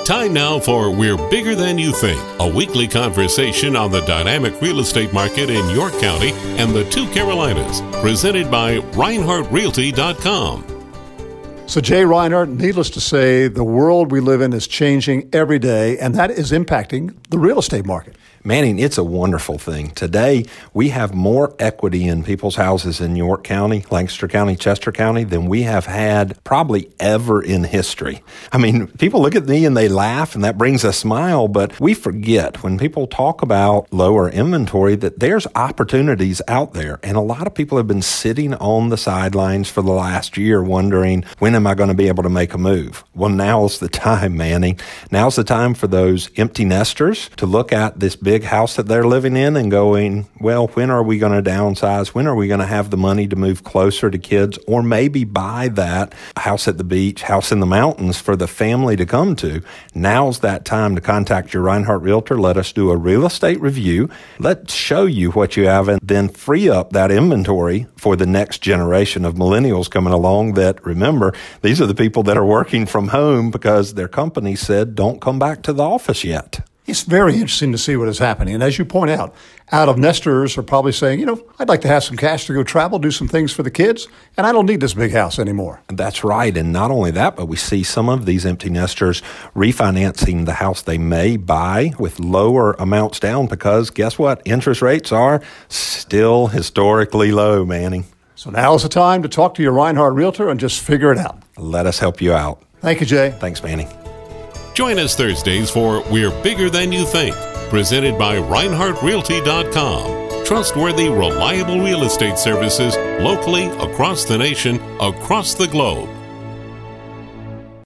Time now for We're Bigger Than You Think, a weekly conversation on the dynamic real estate market in York County and the two Carolinas, presented by ReinhardtRealty.com. So Jay Reinhardt, needless to say, the world we live in is changing every day, and that is impacting the real estate market. Manning, it's a wonderful thing. Today, we have more equity in people's houses in York County, Lancaster County, Chester County than we have had probably ever in history. I mean, people look at me and they laugh, and that brings a smile, but we forget when people talk about lower inventory that there's opportunities out there. And a lot of people have been sitting on the sidelines for the last year wondering, when am I going to be able to make a move? Well, now's the time, Manning. Now's the time for those empty nesters to look at this big house that they're living in and going, well, when are we going to downsize? When are we going to have the money to move closer to kids, or maybe buy that house at the beach, house in the mountains for the family to come to? Now's that time to contact your Reinhardt Realtor. Let us do a real estate review. Let's show you what you have and then free up that inventory for the next generation of millennials coming along that, remember, these are the people that are working from home because their company said, don't come back to the office yet. It's very interesting to see what is happening. And as you point out of nesters are probably saying, I'd like to have some cash to go travel, do some things for the kids, and I don't need this big house anymore. That's right. And not only that, but we see some of these empty nesters refinancing the house they may buy with lower amounts down because guess what? Interest rates are still historically low, Manning. So now's the time to talk to your Reinhardt Realtor and just figure it out. Let us help you out. Thank you, Jay. Thanks, Manning. Join us Thursdays for We're Bigger Than You Think, presented by ReinhardtRealty.com. Trustworthy, reliable real estate services locally, across the nation, across the globe.